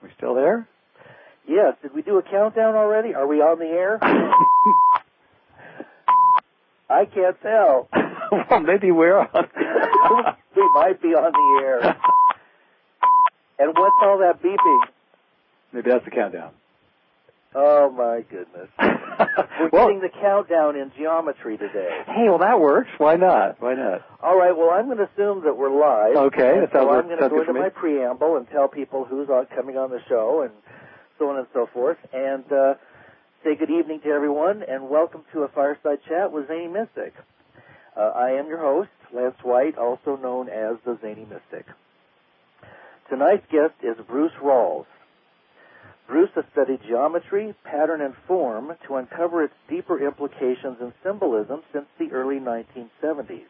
We still there? Yes. Did we do a countdown already? Are we on the air? I can't tell. Well, maybe we're on. We might be on the air. And what's all that beeping? Maybe that's the countdown. Oh, my goodness. We're getting the countdown in geometry today. Hey, well, that works. Why not? Why not? All right, well, I'm going to assume that we're live. Okay. So I'm going to go into my preamble and tell people who's coming on the show and so on and so forth, and say good evening to everyone, and welcome to a Fireside Chat with Zany Mystic. I am your host, Lance White, also known as the Zany Mystic. Tonight's guest is Bruce Rawls. Bruce has studied geometry, pattern, and form to uncover its deeper implications and symbolism since the early 1970s.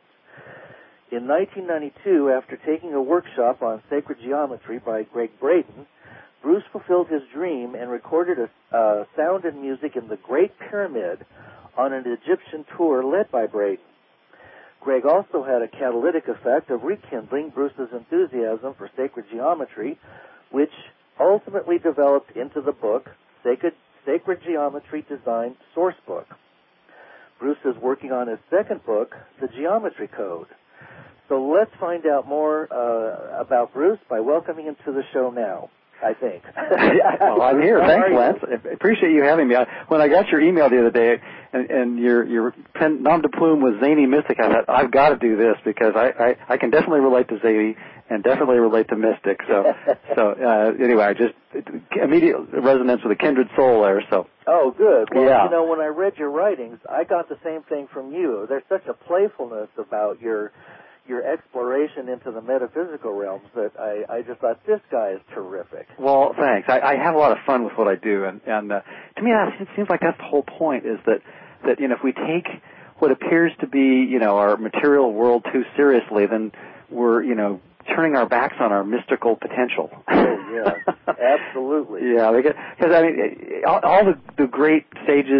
In 1992, after taking a workshop on sacred geometry by Gregg Braden, Bruce fulfilled his dream and recorded a sound and music in the Great Pyramid on an Egyptian tour led by Braden. Gregg also had a catalytic effect of rekindling Bruce's enthusiasm for sacred geometry, which ultimately developed into the book, Sacred Geometry Design Sourcebook. Bruce is working on his second book, The Geometry Code. So let's find out more about Bruce by welcoming him to the show now, I think. Well, I'm here. Thanks, Lance. I appreciate you having me. When I got your email the other day and your nom de plume was Zany Mystic, I thought, I've got to do this because I can definitely relate to Zany and definitely relate to Mystic. So anyway, I just immediate resonance with a kindred soul there. So. Oh, good. Well, yeah. You know, when I read your writings, I got the same thing from you. There's such a playfulness about your exploration into the metaphysical realms that I just thought, this guy is terrific. Well, thanks. I have a lot of fun with what I do, and to me, it seems like that's the whole point, is that if we take what appears to be, our material world too seriously, then we're, turning our backs on our mystical potential. Oh, yeah, absolutely. Yeah, because all the great sages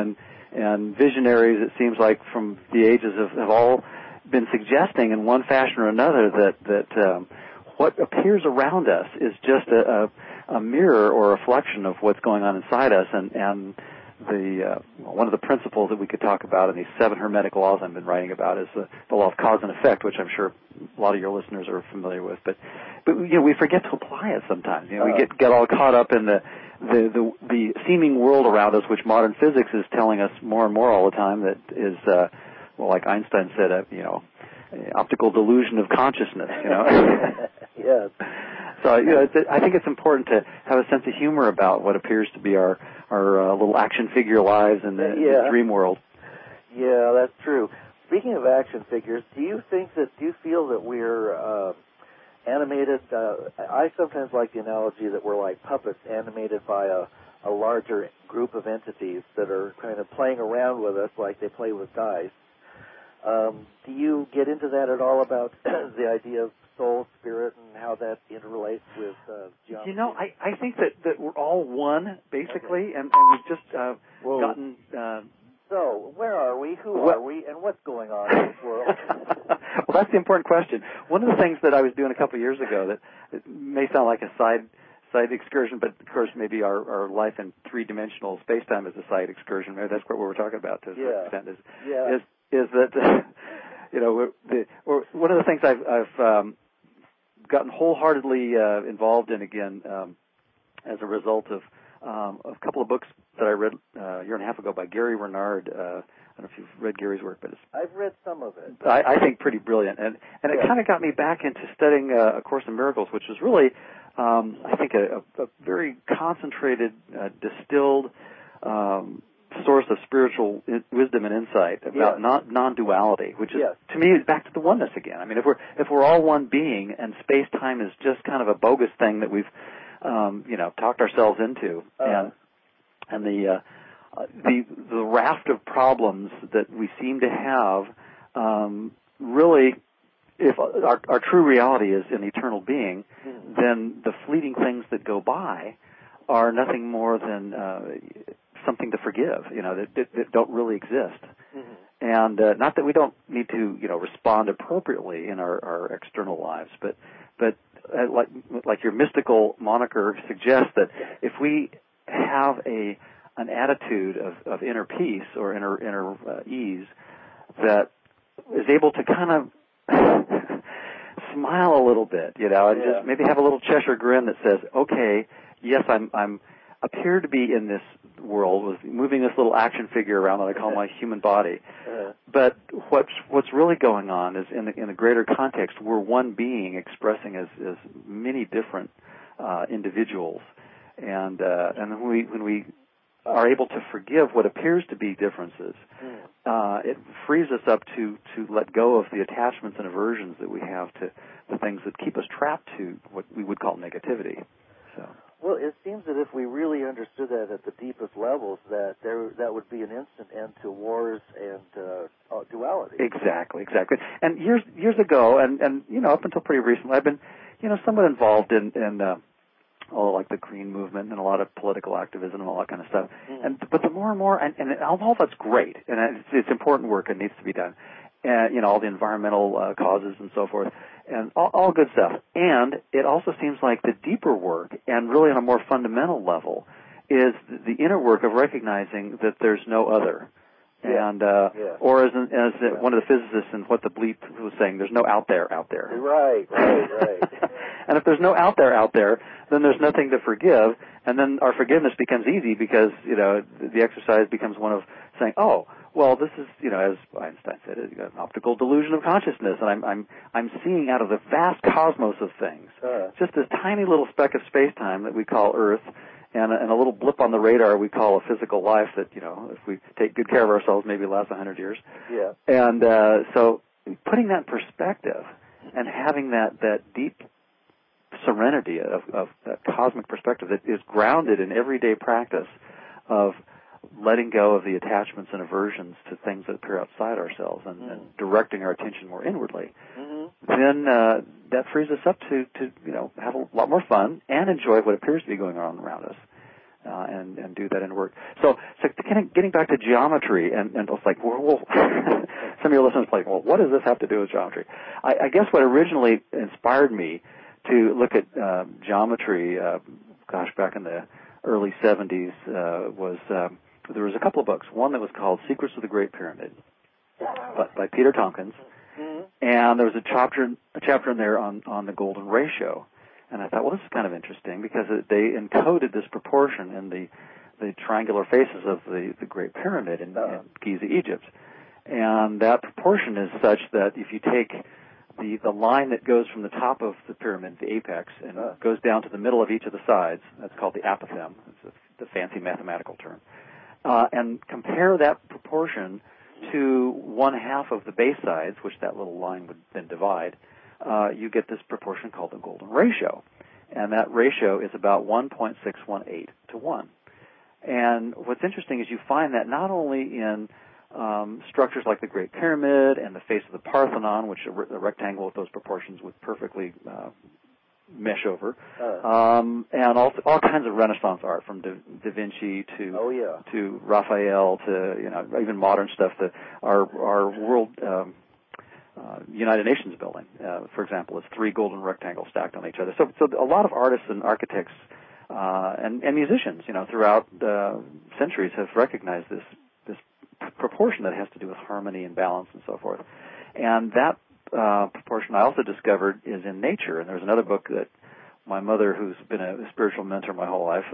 and visionaries, it seems like, from the ages have all been suggesting in one fashion or another that what appears around us is just a mirror or a reflection of what's going on inside us, and one of the principles that we could talk about in these 7 Hermetic laws I've been writing about is the law of cause and effect, which I'm sure a lot of your listeners are familiar with. But we forget to apply it sometimes. We get all caught up in the seeming world around us, which modern physics is telling us more and more all the time that is like Einstein said, optical delusion of consciousness. Yes. So I think it's important to have a sense of humor about what appears to be our little action figure lives in the dream world. Yeah, that's true. Speaking of action figures, do you feel that we're animated? I sometimes like the analogy that we're like puppets animated by a larger group of entities that are kind of playing around with us like they play with dice. Do you get into that at all about the idea of soul, spirit, and how that interrelates with geometry? I think that we're all one, basically, and we've just gotten... So, where are we? Who are we? And what's going on in this world? Well, that's the important question. One of the things that I was doing a couple of years ago that it may sound like a side excursion, but of course maybe our life in three-dimensional space-time is a side excursion. Maybe that's what we're talking about to a certain extent. Is that one of the things I've gotten wholeheartedly involved in again as a result of a couple of books that I read a year and a half ago by Gary Renard. I don't know if you've read Gary's work, but I've read some of it. I think pretty brilliant, and it kind of got me back into studying A Course in Miracles, which is really I think a very concentrated, distilled source of spiritual wisdom and insight about non-duality, which is to me back to the oneness again. I mean, if we're all one being and space-time is just kind of a bogus thing that we've talked ourselves into, and the raft of problems that we seem to have, really, if our true reality is an eternal being, then the fleeting things that go by are nothing more than something to forgive, that don't really exist. And not that we don't need to, respond appropriately in our external lives, but like your mystical moniker suggests, that if we have an attitude of inner peace or inner ease that is able to kind of smile a little bit, and just maybe have a little Cheshire grin that says, okay, yes, I'm appear to be in this world, was moving this little action figure around that I call my human body. But what's really going on is in the greater context, we're one being expressing as many different individuals, and when we are able to forgive what appears to be differences, it frees us up to let go of the attachments and aversions that we have to the things that keep us trapped to what we would call negativity. So. Well, it seems that if we really understood that at the deepest levels, that would be an instant end to wars and duality. Exactly. And years ago, and up until pretty recently, I've been somewhat involved in like the Green movement and a lot of political activism and all that kind of stuff. But the more and more, and all that's great, and it's important work and needs to be done. And all the environmental causes and so forth, and all good stuff. And it also seems like the deeper work, and really on a more fundamental level, is the inner work of recognizing that there's no other. And or as one of the physicists in What the Bleep was saying, there's no out there. Right. And if there's no out there, then there's nothing to forgive, and then our forgiveness becomes easy because the exercise becomes one of saying, oh, well, this is as Einstein said, an optical delusion of consciousness, and I'm seeing out of the vast cosmos of things just this tiny little speck of space-time that we call Earth. And a little blip on the radar we call a physical life that, if we take good care of ourselves, maybe lasts 100 years. Yeah. And so putting that in perspective and having that deep serenity of that cosmic perspective that is grounded in everyday practice of letting go of the attachments and aversions to things that appear outside ourselves and directing our attention more inwardly, then that frees us up to have a lot more fun and enjoy what appears to be going on around us, and do that in work. So kind of getting back to geometry, and it's like, well, some of your listeners are like, well, what does this have to do with geometry? I guess what originally inspired me to look at geometry, back in the early 70s, was there was a couple of books. One that was called Secrets of the Great Pyramid by Peter Tompkins. And there was a chapter in there on the golden ratio. And I thought, well, this is kind of interesting because they encoded this proportion in the triangular faces of the Great Pyramid in Giza, Egypt. And that proportion is such that if you take the line that goes from the top of the pyramid, the apex, and goes down to the middle of each of the sides, that's called the apothegm. It's the fancy mathematical term. And compare that proportion to 1/2 of the base sides, which that little line would then divide, you get this proportion called the golden ratio. And that ratio is about 1.618 to 1. And what's interesting is you find that not only in structures like the Great Pyramid and the face of the Parthenon, which a rectangle with those proportions would perfectly mesh over, and all kinds of Renaissance art, from Da Vinci to Raphael to even modern stuff. Our world United Nations building, for example, is 3 golden rectangles stacked on each other. So a lot of artists and architects and musicians, throughout centuries have recognized this proportion that has to do with harmony and balance and so forth. And that proportion I also discovered is in nature. And there's another book that my mother, who's been a spiritual mentor my whole life,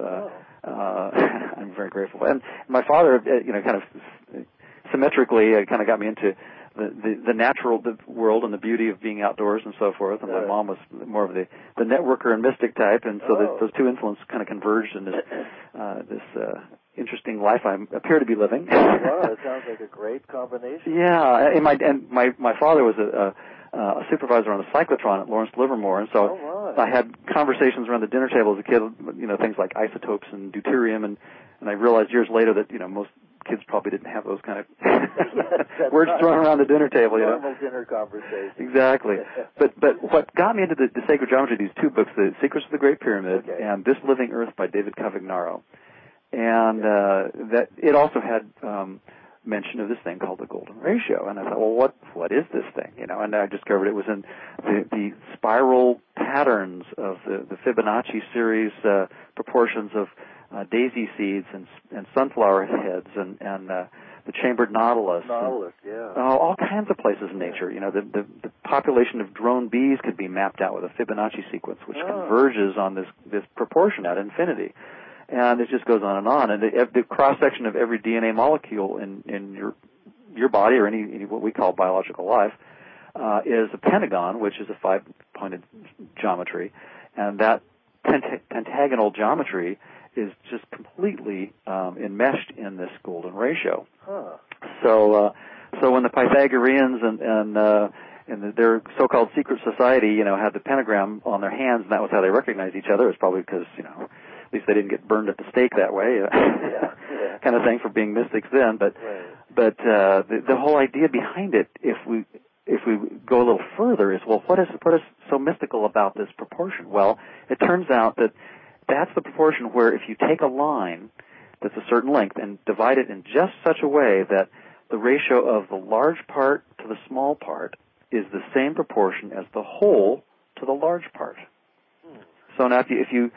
I'm very grateful. And my father, kind of symmetrically, kind of got me into the natural world and the beauty of being outdoors and so forth. And my mom was more of the networker and mystic type, and so those two influences kind of converged in this interesting life I appear to be living. Wow, it sounds like a great combination. Yeah, and my father was a supervisor on the cyclotron at Lawrence Livermore, and so I had conversations around the dinner table as a kid, things like isotopes and deuterium, and I realized years later that most kids probably didn't have those kind of words thrown around the dinner table. Normal dinner conversation. Exactly. But what got me into the sacred geometry, these two books, The Secrets of the Great Pyramid and This Living Earth by David Cavagnaro. And that it also had mention of this thing called the golden ratio. And I thought, well, what is this thing? You know, and I discovered it was in the spiral patterns of the Fibonacci series proportions of daisy seeds and sunflower heads and the chambered nautilus. Nautilus, yeah. All kinds of places in nature. You know, the population of drone bees could be mapped out with a Fibonacci sequence, which converges on this proportion at infinity. And it just goes on. And the cross-section of every DNA molecule in your body or any what we call biological life is a pentagon, which is a five-pointed geometry. And that pentagonal geometry is just completely enmeshed in this golden ratio. Huh. So when the Pythagoreans and their so-called secret society, you know, had the pentagram on their hands, and that was how they recognized each other, it's probably because, you know, at least they didn't get burned at the stake that way, kind of thing for being mystics then. But the whole idea behind it, if we go a little further, is, well, what is so mystical about this proportion? Well, it turns out that that's the proportion where if you take a line that's a certain length and divide it in just such a way that the ratio of the large part to the small part is the same proportion as the whole to the large part. So now if you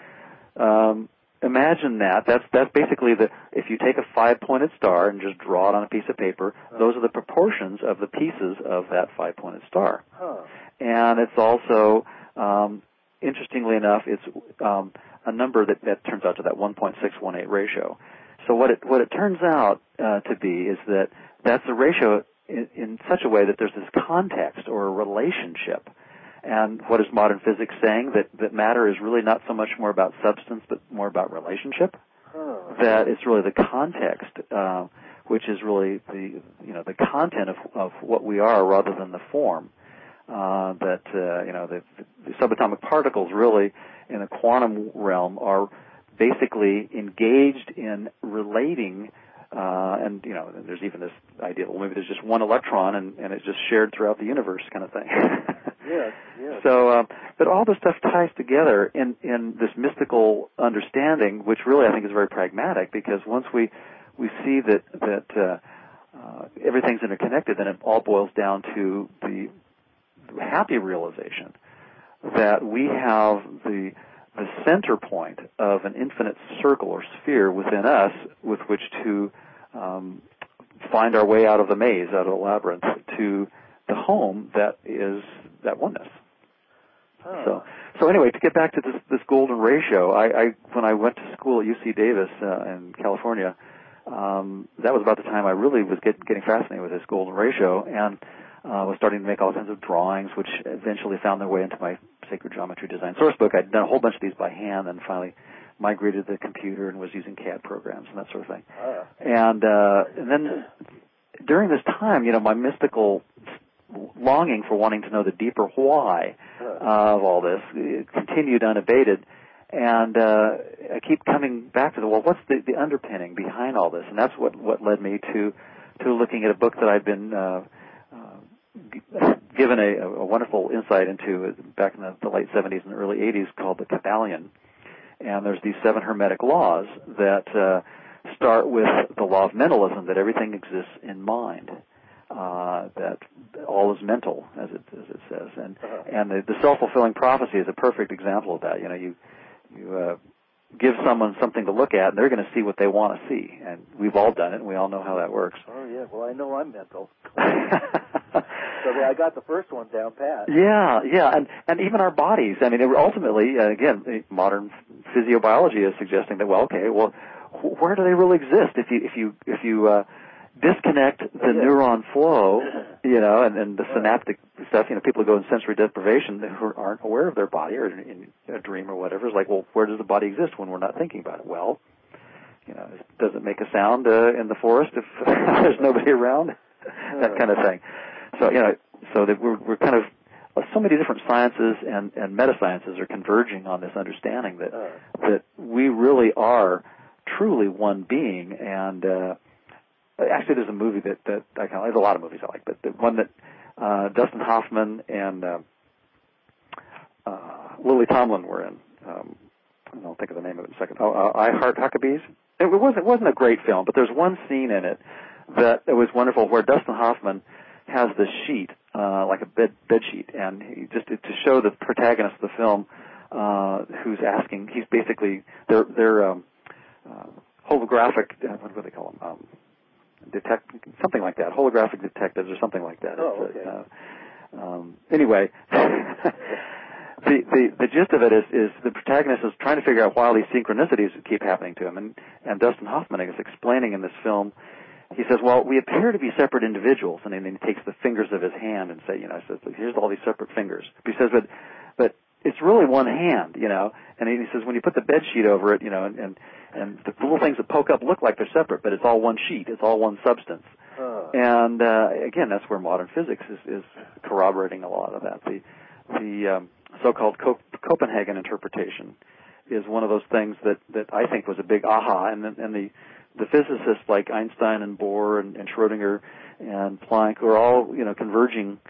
imagine that's basically if you take a five-pointed star and just draw it on a piece of paper, those are the proportions of the pieces of that five-pointed star. And it's also, interestingly enough, it's a number that turns out to that 1.618 ratio. So what it turns out to be is that's a ratio in such a way that there's this context or a relationship. And what is modern physics saying? That matter is really not so much more about substance, but more about relationship. That it's really the context, which is really the content of what we are, rather than the form. The subatomic particles really in the quantum realm are basically engaged in relating. And, you know, there's even this idea, well, maybe there's just one electron and it's just shared throughout the universe kind of thing. Yes. So, but all this stuff ties together in this mystical understanding, which really I think is very pragmatic, because once we see that everything's interconnected, then it all boils down to the happy realization that we have the center point of an infinite circle or sphere within us with which to find our way out of the maze, out of the labyrinth, to the home that is that oneness. So anyway, to get back to this golden ratio, I when I went to school at UC Davis in California, that was about the time I really was getting fascinated with this golden ratio, and was starting to make all kinds of drawings, which eventually found their way into my Sacred Geometry Design source book. I'd done a whole bunch of these by hand, and finally migrated to the computer and was using CAD programs and that sort of thing. And then during this time, you know, my mystical longing for wanting to know the deeper why of all this continued unabated. And I keep coming back to what's the underpinning behind all this? And that's what led me to looking at a book that I'd been given a wonderful insight into back in the late 70s and early 80s called the Kybalion. And there's these 7 Hermetic laws that start with the law of mentalism, that everything exists in mind, that all is mental, as it says. And the self-fulfilling prophecy is a perfect example of that. You know, you give someone something to look at, and they're going to see what they want to see. And we've all done it, and we all know how that works. Oh, yeah. Well, I know I'm mental. So I got the first one down pat. Yeah. And even our bodies. I mean, ultimately, again, modern physiobiology is suggesting that, where do they really exist? If you disconnect the neuron flow, you know, and the synaptic stuff, you know, people who go in sensory deprivation who aren't aware of their body or in a dream or whatever, is like, well, where does the body exist when we're not thinking about it? Well, you know, does it make a sound in the forest if there's nobody around? That kind of thing. So, you know, so that we're kind of, so many different sciences and metasciences are converging on this understanding that we really are truly one being. And actually, there's a movie that I kind of, there's a lot of movies I like, but the one that Dustin Hoffman and Lily Tomlin were in. I'll think of the name of it in a second. I Heart Huckabees. It wasn't a great film, but there's one scene in it that it was wonderful, where Dustin Hoffman has this sheet, like a bed sheet, and he just to show the protagonist of the film, who's asking. He's basically they're holographic. What do they call them? Something like that. Holographic detectives or something like that. Oh, okay. Anyway, the gist of it is the protagonist is trying to figure out why these synchronicities keep happening to him, and Dustin Hoffman is explaining in this film. He says, well, we appear to be separate individuals, and then he takes the fingers of his hand and says, here's all these separate fingers. He says, but it's really one hand, and he says, when you put the bed sheet over it, and the little things that poke up look like they're separate, but it's all one sheet, it's all one substance. And again, that's where modern physics is corroborating a lot of that. The so-called Copenhagen interpretation is one of those things that I think was a big aha, and the physicists like Einstein and Bohr and Schrödinger and Planck were all, converging,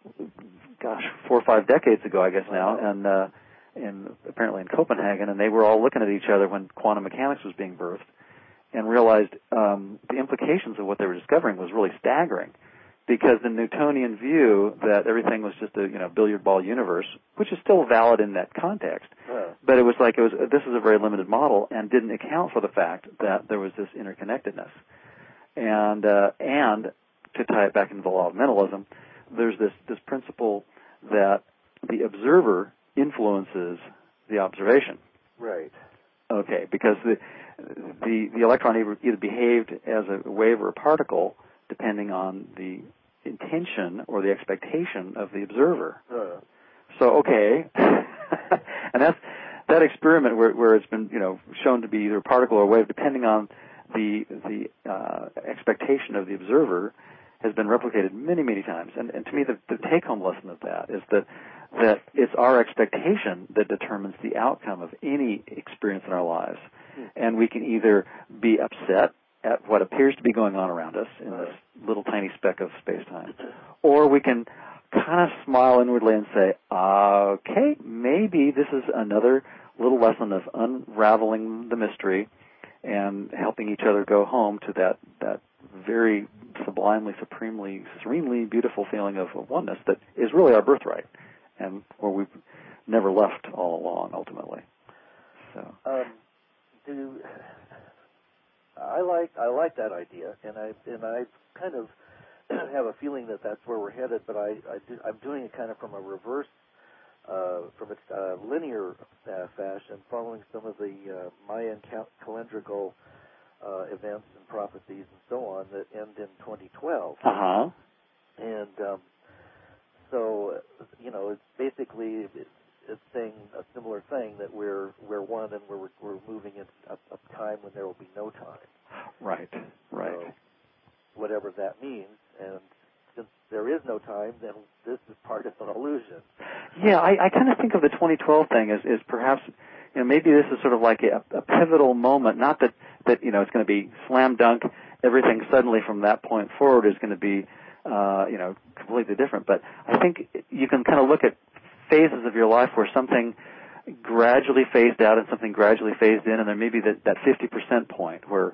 4 or 5 decades ago, I guess now, and apparently in Copenhagen, and they were all looking at each other when quantum mechanics was being birthed and realized the implications of what they were discovering was really staggering, because the Newtonian view that everything was just a billiard ball universe, which is still valid in that context, but it was this is a very limited model and didn't account for the fact that there was this interconnectedness, and to tie it back into the law of mentalism, there's this principle that the observer influences the observation. Right. Okay, because the electron either behaved as a wave or a particle depending on the intention or the expectation of the observer. So, okay, and that experiment where it's been shown to be either a particle or a wave depending on the expectation of the observer has been replicated many, many times. And to me, the take-home lesson of that is that it's our expectation that determines the outcome of any experience in our lives. And we can either be upset at what appears to be going on around us in this little tiny speck of space-time, or we can kind of smile inwardly and say, okay, maybe this is another little lesson of unraveling the mystery and helping each other go home to that very sublimely, supremely, serenely beautiful feeling of oneness that is really our birthright, and where we've never left all along, ultimately. So, I like that idea, and I kind of have a feeling that that's where we're headed, but I'm doing it kind of from a reverse, from a linear fashion, following some of the Mayan calendrical events and prophecies and so on that end in 2012. And so, it's basically it's saying a similar thing, that we're one, and we're moving into a time when there will be no time. Right. So, whatever that means, and since there is no time, then this is part of an illusion. Yeah, I kind of think of the 2012 thing as perhaps, maybe this is sort of like a pivotal moment. Not that it's going to be slam dunk. Everything suddenly from that point forward is going to be, completely different. But I think you can kind of look at phases of your life where something gradually phased out and something gradually phased in, and there may be that 50% point where,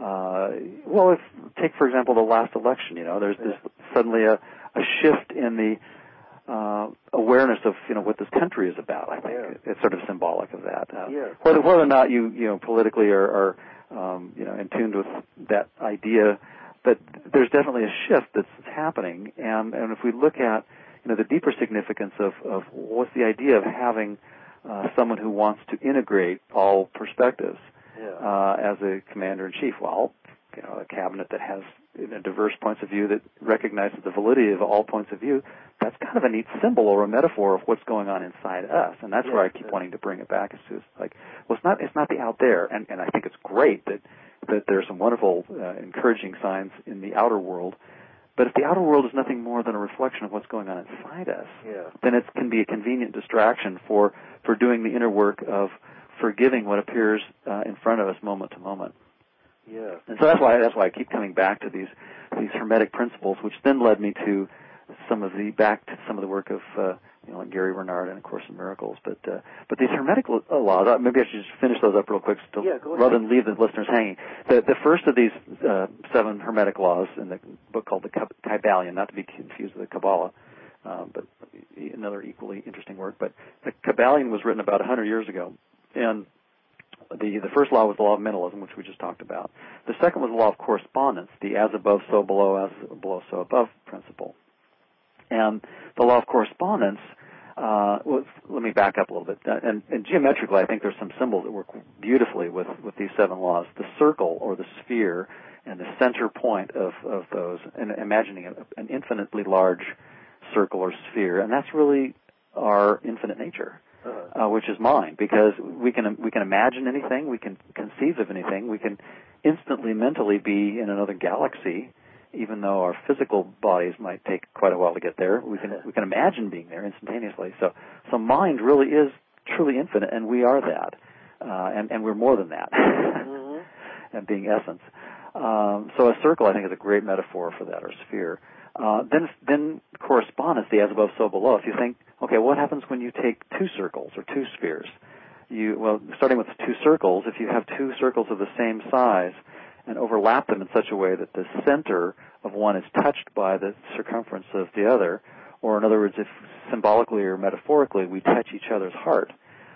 take for example the last election. There's this suddenly a shift in the awareness of what this country is about. I think it's sort of symbolic of that. Whether or not you politically are in tune with that idea, but there's definitely a shift that's happening, and if we look at the deeper significance of what's the idea of having someone who wants to integrate all perspectives as a commander-in-chief. Well, a cabinet that has diverse points of view that recognizes the validity of all points of view, that's kind of a neat symbol or a metaphor of what's going on inside us, and that's where I keep wanting to bring it back. It's like, well, it's not the out there, and I think it's great that there are some wonderful, encouraging signs in the outer world. But if the outer world is nothing more than a reflection of what's going on inside us, then it can be a convenient distraction for doing the inner work of forgiving what appears in front of us moment to moment. Yeah. And so that's why I keep coming back to these Hermetic principles, which then led me to some of the work of like Gary Renard and A Course in Miracles. But these Hermetic laws, maybe I should just finish those up real quick, rather than leave the listeners hanging. The first of these 7 Hermetic laws in the book called the Kybalion, not to be confused with the Kabbalah, but another equally interesting work. But the Kybalion was written about 100 years ago, and the first law was the law of mentalism, which we just talked about. The second was the law of correspondence, the as above, so below, as below, so above principle. And the law of correspondence, let me back up a little bit. And geometrically, I think there's some symbols that work beautifully with these 7 laws. The circle or the sphere and the center point of those, and imagining an infinitely large circle or sphere, and that's really our infinite nature. Which is mind, because we can imagine anything, we can conceive of anything, we can instantly mentally be in another galaxy, even though our physical bodies might take quite a while to get there. We can imagine being there instantaneously. So mind really is truly infinite, and we are that, and we're more than that, and being essence. So a circle, I think, is a great metaphor for that, or sphere. Then correspondence, the as above, so below. If you think, okay, what happens when you take 2 circles or 2 spheres? Starting with 2 circles, if you have 2 circles of the same size and overlap them in such a way that the center of one is touched by the circumference of the other, or in other words, if symbolically or metaphorically we touch each other's heart,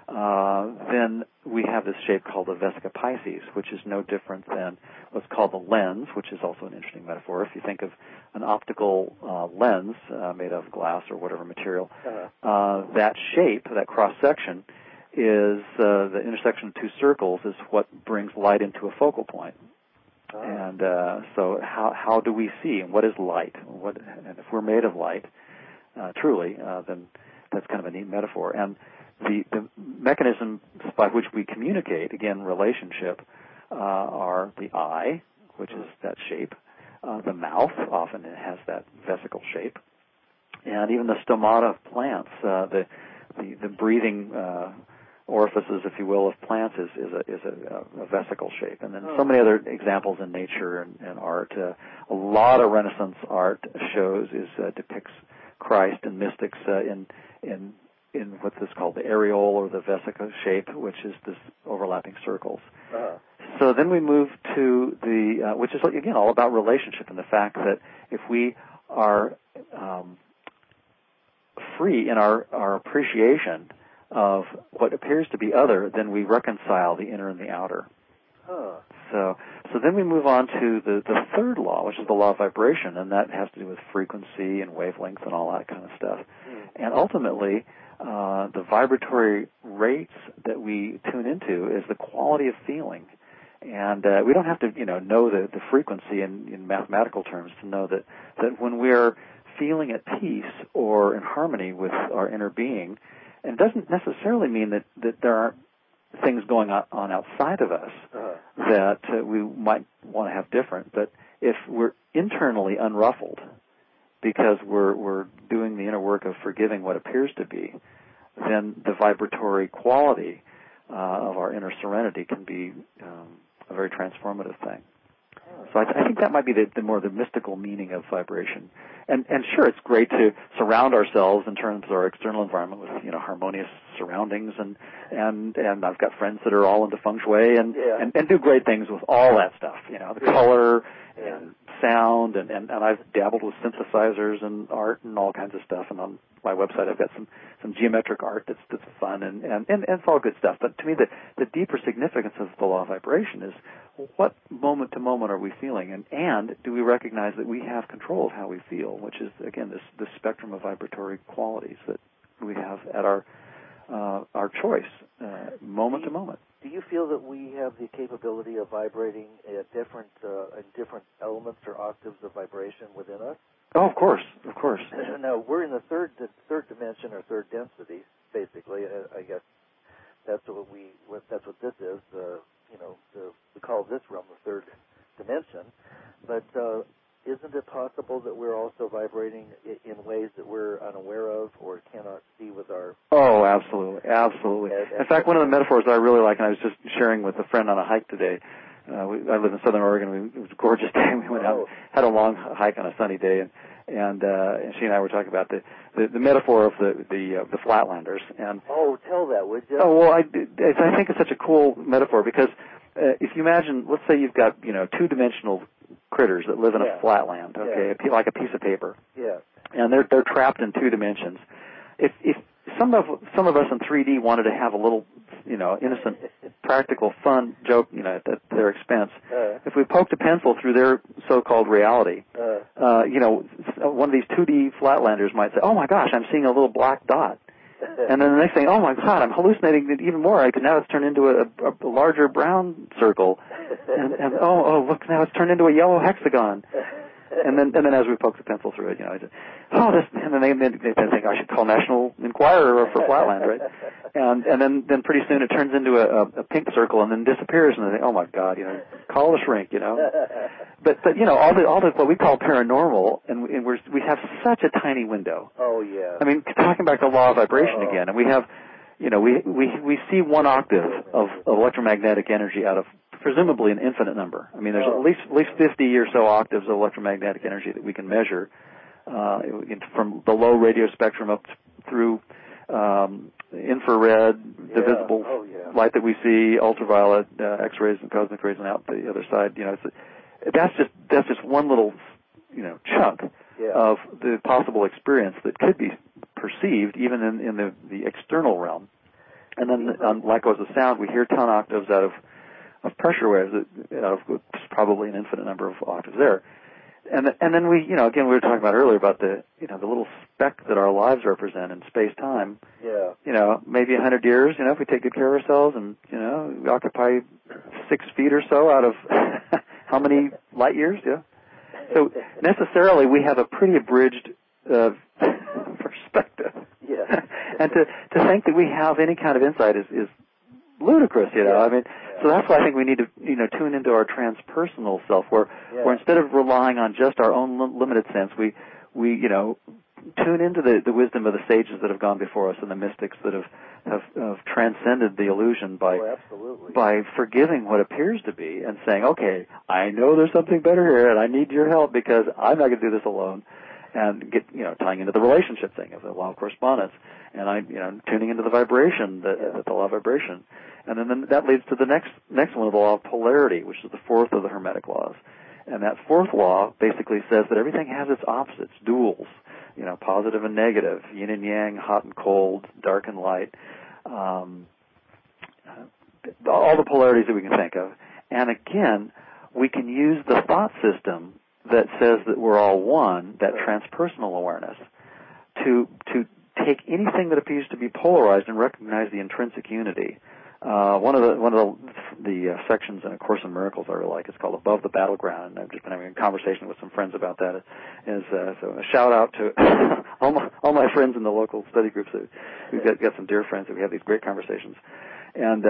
then we have this shape called the Vesica Pisces, which is no different than what's called the lens, which is also an interesting metaphor. If you think of an optical lens made of glass or whatever material, that shape, that cross-section, is the intersection of 2 circles is what brings light into a focal point. And so how do we see, and what is light? And if we're made of light, truly, then that's kind of a neat metaphor. And the mechanisms by which we communicate, again, relationship, are the eye, which is that shape. The mouth, often it has that vesical shape. And even the stomata of plants, the breathing orifices, if you will, of plants is a vesical shape. And then so many other examples in nature and art. A lot of Renaissance art depicts Christ and mystics in what's this called the areole or the vesica shape, which is this overlapping circles. So then we move to which is, again, all about relationship and the fact that if we are free in our appreciation of what appears to be other, then we reconcile the inner and the outer. So then we move on to the third law, which is the law of vibration, and that has to do with frequency and wavelengths and all that kind of stuff. And ultimately, the vibratory rates that we tune into is the quality of feeling. And we don't have to, know the frequency in mathematical terms to know that when we're feeling at peace or in harmony with our inner being, and it doesn't necessarily mean that there aren't things going on outside of us that we might want to have different, but if we're internally unruffled because we're doing the inner work of forgiving what appears to be, then the vibratory quality of our inner serenity can be a very transformative thing. So I think that might be the more the mystical meaning of vibration. And sure, it's great to surround ourselves in terms of our external environment with harmonious surroundings, and I've got friends that are all into feng shui and do great things with all that stuff. The color and sound, and I've dabbled with synthesizers and art and all kinds of stuff. And on my website, I've got some geometric art that's fun and it's all good stuff. But to me, the deeper significance of the law of vibration is what moment to moment are we feeling, and do we recognize that we have control of how we feel, which is, again, this spectrum of vibratory qualities that we have at our choice, moment to moment. Do you feel that we have the capability of vibrating at different elements or octaves of vibration within us? Oh, of course. Now, we're in the third dimension or third density, basically. I guess that's what this is. We call this realm the third dimension. But isn't it possible that we're also vibrating in ways that we're unaware of or cannot see with our... Oh, absolutely. In fact, one of the metaphors that I really like, and I was just sharing with a friend on a hike today, I live in Southern Oregon. It was a gorgeous day. We went out, had a long hike on a sunny day, and she and I were talking about the metaphor of the Flatlanders. And tell that, would you? Oh, well, I think it's such a cool metaphor because if you imagine, let's say you've got two-dimensional critters that live in a flatland, okay, like a piece of paper, and they're trapped in 2 dimensions. If some of us in 3D wanted to have a little, innocent, practical, fun joke, at their expense, if we poked a pencil through their so-called reality, one of these 2D flatlanders might say, "Oh my gosh, I'm seeing a little black dot." And then the next thing, "Oh my God, I'm hallucinating it even more. Now it's turned into a larger brown circle, and look, now it's turned into a yellow hexagon." And then as we poke the pencil through it, and then they think I should call National Enquirer for Flatland, right? And then pretty soon it turns into a pink circle and then disappears, and they think, "Oh my God, call the shrink, But all the what we call paranormal, and we have such a tiny window. Oh yeah. I mean, talking back to law of vibration again, and we have, we see 1 octave of electromagnetic energy out of presumably an infinite number. I mean, there's at least 50 or so octaves of electromagnetic energy that we can measure from the low radio spectrum up through infrared, the visible light that we see, ultraviolet, X-rays and cosmic rays, and out the other side. That's just one little chunk of the possible experience that could be perceived even in the external realm. And then, likewise, the sound, we hear 10 octaves out of pressure waves, out of probably an infinite number of octaves there. And then we, again, we were talking about earlier about the little speck that our lives represent in space-time. Yeah. Maybe 100 years, if we take good care of ourselves and, we occupy 6 feet or so out of how many light years, So necessarily we have a pretty abridged perspective. Yeah. And to think that we have any kind of insight is ludicrous, I mean, so that's why I think we need to, tune into our transpersonal self, where instead of relying on just our own limited sense, we tune into the wisdom of the sages that have gone before us and the mystics that have transcended the illusion by forgiving what appears to be and saying, okay, I know there's something better here, and I need your help because I'm not going to do this alone. And get, tying into the relationship thing of the law of correspondence, and tuning into the vibration, the law of vibration, and then that leads to the next one of the law of polarity, which is the 4th of the Hermetic laws, and that 4th law basically says that everything has its opposites, duals, positive and negative, yin and yang, hot and cold, dark and light, all the polarities that we can think of, and again, we can use the thought system that says that we're all one, that transpersonal awareness, to take anything that appears to be polarized and recognize the intrinsic unity. One of the sections in A Course in Miracles I really like is called Above the Battleground, and I've just been having a conversation with some friends about that. So a shout out to all my friends in the local study groups. We've got some dear friends that we have these great conversations, and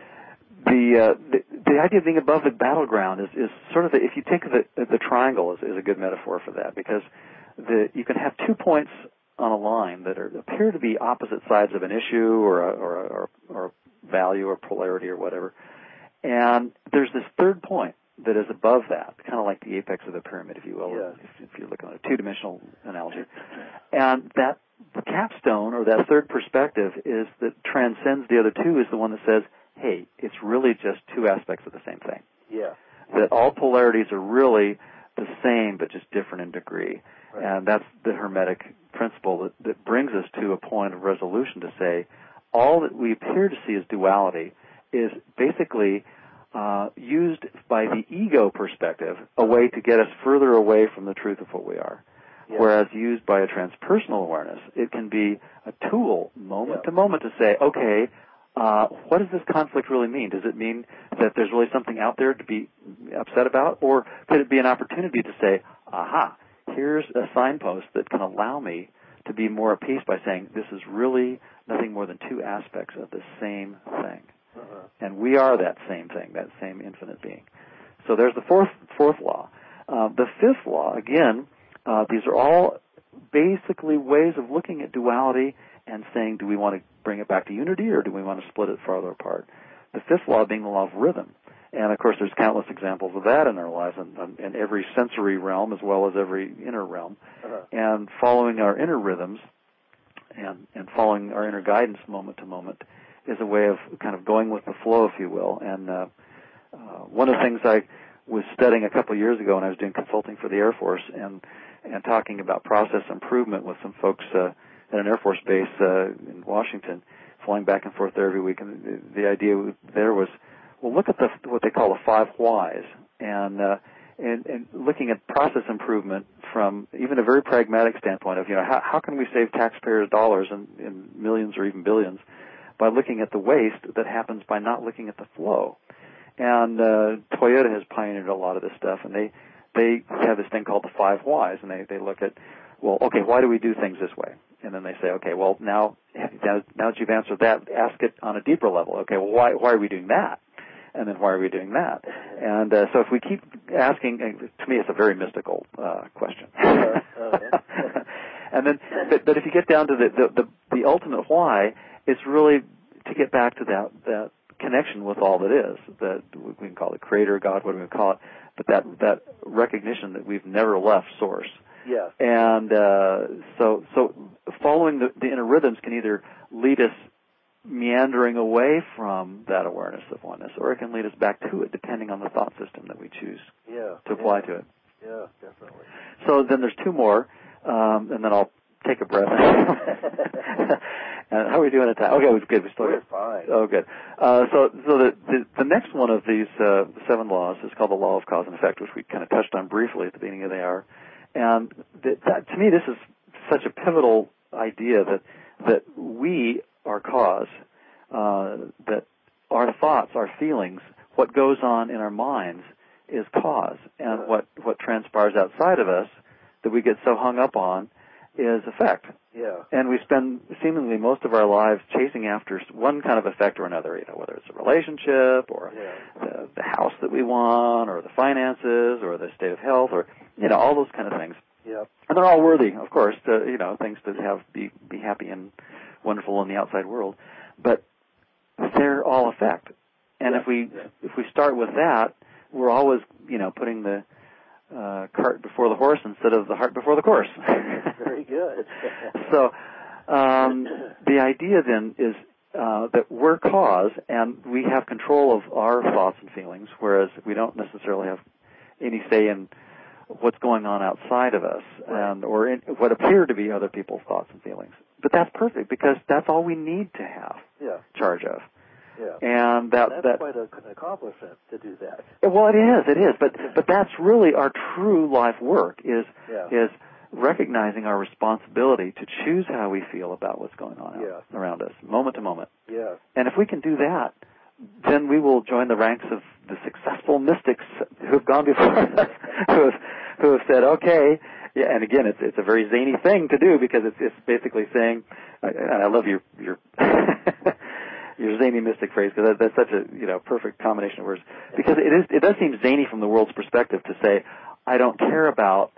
the idea of being above the battleground is sort of if you think of the triangle is a good metaphor for that, because you can have 2 points on a line that appear to be opposite sides of an issue or a value or polarity or whatever, and there's this third point that is above that, kind of like the apex of the pyramid, if you will, if you're looking at a 2-dimensional analogy, and that capstone or that third perspective is that transcends the other two is the one that says, hey, it's really just 2 aspects of the same thing. Yeah. That all polarities are really the same but just different in degree. Right. And that's the Hermetic principle that brings us to a point of resolution to say all that we appear to see as duality is basically used by the ego perspective, a way to get us further away from the truth of what we are. Yeah. Whereas used by a transpersonal awareness, it can be a tool moment to moment to say, okay, what does this conflict really mean? Does it mean that there's really something out there to be upset about? Or could it be an opportunity to say, aha, here's a signpost that can allow me to be more at peace by saying this is really nothing more than 2 aspects of the same thing. Uh-huh. And we are that same thing, that same infinite being. So there's the fourth law. The 5th law, again, these are all basically ways of looking at duality and saying, do we want to bring it back to unity or do we want to split it farther apart? The 5th law being the law of rhythm. And, of course, there's countless examples of that in our lives, in every sensory realm as well as every inner realm. And following our inner rhythms and following our inner guidance moment to moment is a way of kind of going with the flow, if you will. And one of the things I was studying a couple of years ago when I was doing consulting for the Air Force and talking about process improvement with some folks at an Air Force base in Washington, flying back and forth there every week. And the idea there was, well, look at what they call the 5 whys, and looking at process improvement from even a very pragmatic standpoint of, how can we save taxpayers' dollars in millions or even billions by looking at the waste that happens by not looking at the flow. And Toyota has pioneered a lot of this stuff, and they have this thing called the 5 whys, and they look at, well, okay, why do we do things this way? And then they say, okay, well, now that you've answered that, ask it on a deeper level. Okay, well, why are we doing that? And then why are we doing that? And so if we keep asking, to me it's a very mystical question. And then, but if you get down to the ultimate why, it's really to get back to that connection with all that is, that we can call it Creator, God, whatever we call it, but that recognition that we've never left Source. Yeah. And so following the inner rhythms can either lead us meandering away from that awareness of oneness, or it can lead us back to it, depending on the thought system that we choose to apply to it. Yeah, definitely. So then there's 2 more, and then I'll take a breath. And how are we doing at time? Okay, we're good. We're fine. Oh, good. So the next one of these 7 laws is called the law of cause and effect, which we kind of touched on briefly at the beginning of the hour. And that, to me, this is such a pivotal idea that we are cause, that our thoughts, our feelings, what goes on in our minds is cause, and what transpires outside of us that we get so hung up on is effect. Yeah. And we spend seemingly most of our lives chasing after one kind of effect or another, whether it's a relationship or the house that we want or the finances or the state of health or, all those kind of things. Yeah. And they're all worthy, of course, to, things to be happy and wonderful in the outside world. But they're all effect. And if we start with that, we're always, putting the cart before the horse instead of the heart before the course. Very good. So the idea then is that we're cause and we have control of our thoughts and feelings, whereas we don't necessarily have any say in what's going on outside of us, or in what appear to be other people's thoughts and feelings. But that's perfect because that's all we need to have charge of. Yeah. And that's quite an accomplishment to do that. Well, it is. But that's really our true life work is recognizing our responsibility to choose how we feel about what's going on around us, moment to moment. Yeah. And if we can do that, then we will join the ranks of the successful mystics who have gone before us, who have said, okay. Yeah, and again, it's a very zany thing to do because it's basically saying, and I love your your zany mystic phrase, because that's such a perfect combination of words. Because it does seem zany from the world's perspective to say, I don't care about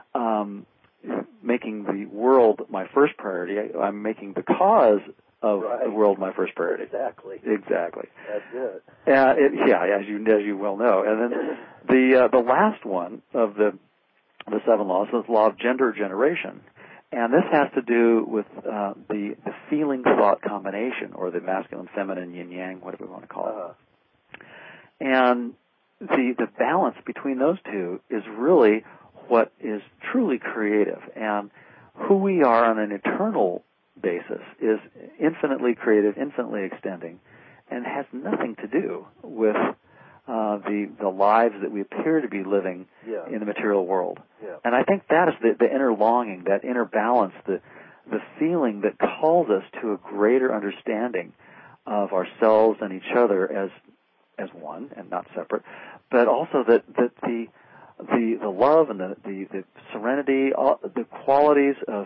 making the world my first priority. I'm making the cause of the world my first priority. Exactly. That's good. As you well know. And then the last one of the 7 laws is the law of gender generation. And this has to do with the feeling-thought combination, or the masculine, feminine, yin-yang, whatever we want to call it. And the balance between those two is really what is truly creative. And who we are on an eternal basis is infinitely creative, infinitely extending, and has nothing to do with the lives that we appear to be living in the material world. Yeah. And I think that is the inner longing, that inner balance, the feeling that calls us to a greater understanding of ourselves and each other as one and not separate, but also that the love and the serenity, the qualities of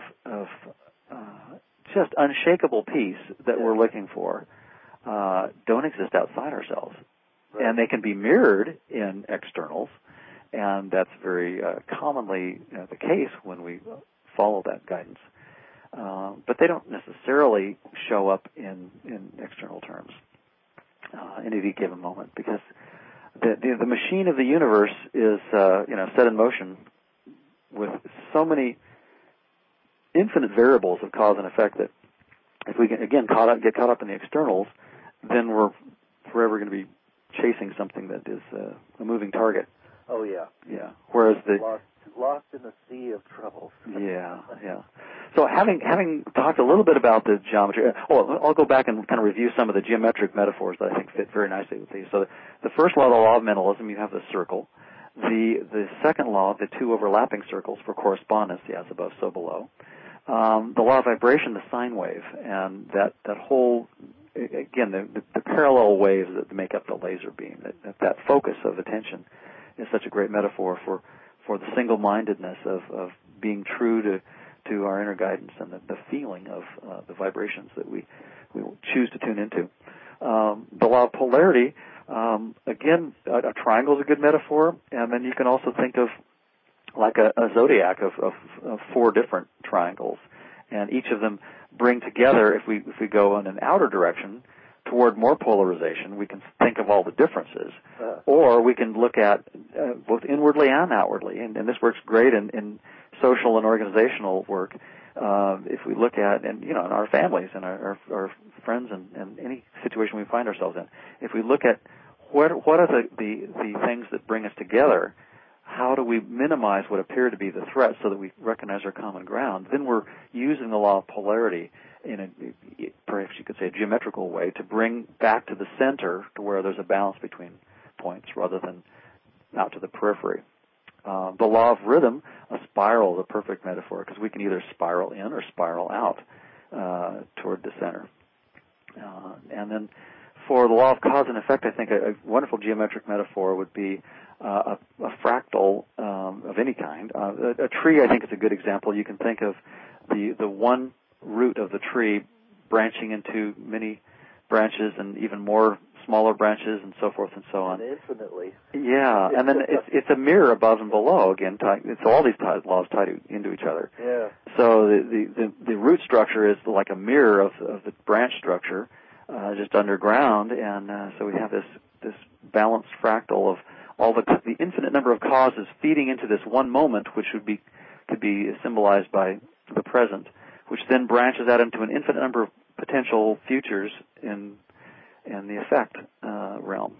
just unshakable peace that we're looking for don't exist outside ourselves. Right. And they can be mirrored in externals, and that's very commonly the case when we follow that guidance. But they don't necessarily show up in external terms in any given moment, because the machine of the universe is set in motion with so many infinite variables of cause and effect that if we can, again, get caught up in the externals, then we're forever going to be chasing something that is a moving target. Oh, yeah. Yeah. Whereas lost in a sea of troubles. Yeah. So having talked a little bit about the geometry, I'll go back and kind of review some of the geometric metaphors that I think fit very nicely with these. So the first law, the law of mentalism, you have the circle. The second law, the two overlapping circles for correspondence, the as above, so below. The law of vibration, the sine wave, and that whole, again, the parallel waves that make up the laser beam, that focus of attention is such a great metaphor for the single-mindedness of being true to our inner guidance and the feeling of the vibrations that we choose to tune into. The law of polarity, again, a triangle is a good metaphor, and then you can also think of like a zodiac of four different triangles, and each of them bring together, if we go in an outer direction toward more polarization, we can think of all the differences, or we can look at both inwardly and outwardly, and this works great in social and organizational work. If we look at, in our families and our friends and any situation we find ourselves in, if we look at what are the things that bring us together, how do we minimize what appear to be the threats so that we recognize our common ground, then we're using the law of polarity in perhaps you could say a geometrical way to bring back to the center to where there's a balance between points rather than out to the periphery. The law of rhythm, a spiral is a perfect metaphor because we can either spiral in or spiral out toward the center. And then for the law of cause and effect, I think a wonderful geometric metaphor would be a fractal of any kind. A tree, I think, is a good example. You can think of the one root of the tree branching into many branches and even more smaller branches and so forth and so on. And infinitely. Yeah, and then it's a mirror above and below, again. So all these laws tie into each other. Yeah. So the root structure is like a mirror of the branch structure just underground, and so we have this balanced fractal of all the infinite number of causes feeding into this one moment, which could be symbolized by the present, which then branches out into an infinite number of potential futures in the effect realm.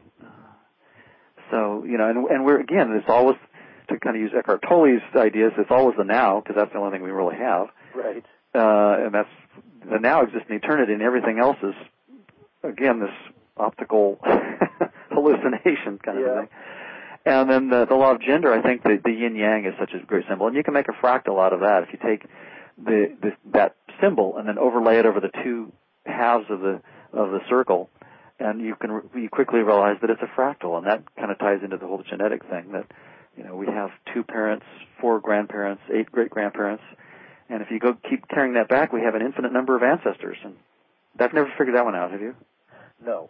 So, and we're, again, it's always, to kind of use Eckhart Tolle's ideas, it's always the now, because that's the only thing we really have. Right. And that's, the now exists in eternity, and everything else is, again, this optical hallucination kind of thing. And then the law of gender, I think the yin-yang is such a great symbol. And you can make a fractal out of that. If you take that symbol and then overlay it over the two halves of the circle, and you quickly realize that it's a fractal, and that kind of ties into the whole genetic thing that, we have 2 parents, 4 grandparents, 8 great-grandparents, and if you keep carrying that back, we have an infinite number of ancestors. And I've never figured that one out, have you? No.